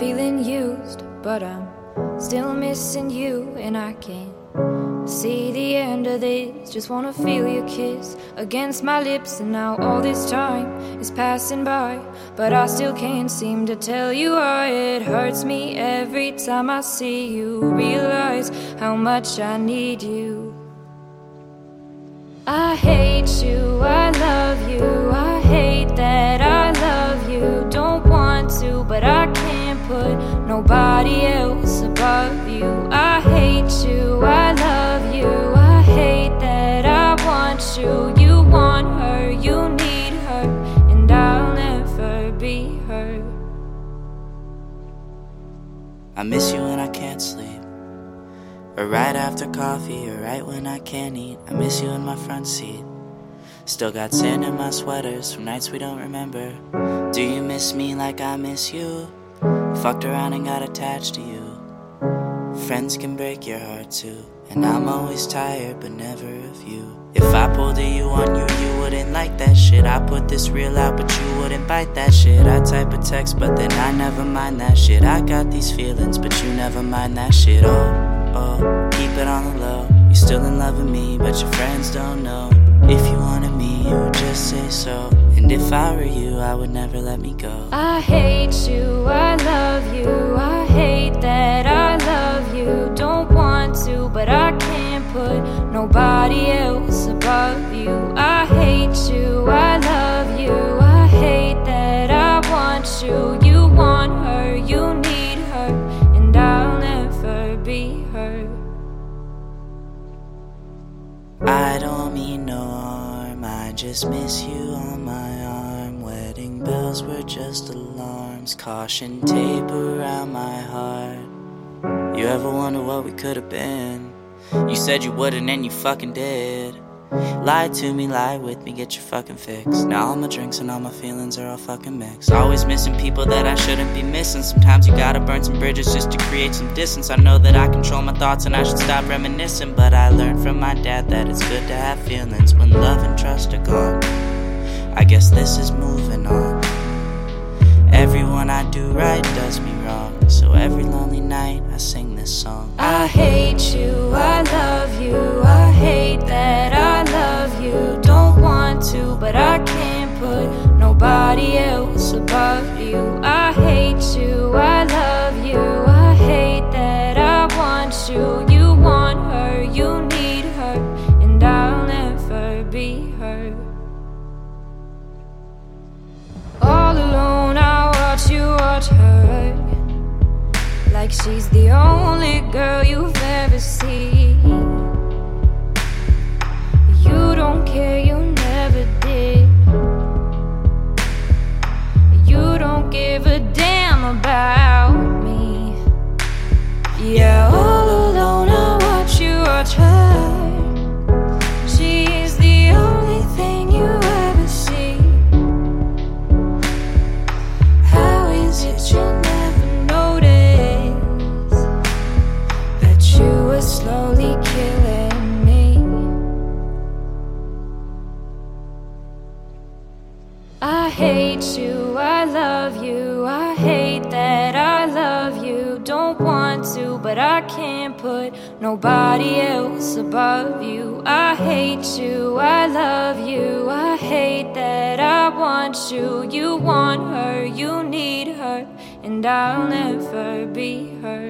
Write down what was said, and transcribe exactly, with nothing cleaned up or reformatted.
feeling used, but I'm still missing you, and I can't see the end of this. Just wanna feel your kiss against my lips, and now all this time is passing by, but I still can't seem to tell you why. It hurts me every time I see you, realize how much I need you. I hate you, I love you, I hate that I love you. Don't want to, but I can't put nobody else above you. I hate you, I love you, I hate that I want you. You want her, you need her, and I'll never be her. I miss you when I can't sleep, or right after coffee, or right when I can't eat. I miss you in my front seat. Still got sand in my sweaters from nights we don't remember. Do you miss me like I miss you? Fucked around and got attached to you. Friends can break your heart too, and I'm always tired but never of you. If I pulled a you on you, you wouldn't like that shit. I put this real out but you wouldn't bite that shit. I type a text but then I never mind that shit. I got these feelings but you never mind that shit. Oh, oh, keep it on the low. You're still in love with me but your friends don't know. If you wanted me, you would just say so, and if I were you, I would never let me go. I hate you, I love you, I hate that I love you. Don't want to, but I can't put nobody else above you. I hate you, I love you, I hate that I want you. You want her, you need her, and I'll never be her. I don't mean no harm, I just miss you on my arm. Wedding bells were just alarms, caution tape around my heart. You ever wonder what we could have been? You said you wouldn't and you fucking did. Lie to me, lie with me, get your fucking fix. Now all my drinks and all my feelings are all fucking mixed. Always missing people that I shouldn't be missing. Sometimes you gotta burn some bridges just to create some distance. I know that I control my thoughts and I should stop reminiscing, but I learned from my dad that it's good to have feelings when love and trust are gone. I guess this is moving on. Everyone I do right does me wrong, so every lonely night I sing this song. I hate you, I love you, I hate that I love you. Don't want to, but I can't put nobody else above you. I hate you, I love you, I hate that I want you. You want her, you need her, and I'll never be her. All alone I watch you watch her, like she's the only girl you've ever seen. You don't care, you never did. You don't give a damn about me. Yeah, all alone I watch you watch her. She's the only thing you ever see. How is it you never notice that you were slowly killing me? I hate you, I love you, I hate that I love you. Don't want to, but I can't put nobody else above you. I hate you, I love you, I hate that I want you. You want her, you need her, and I'll never be her.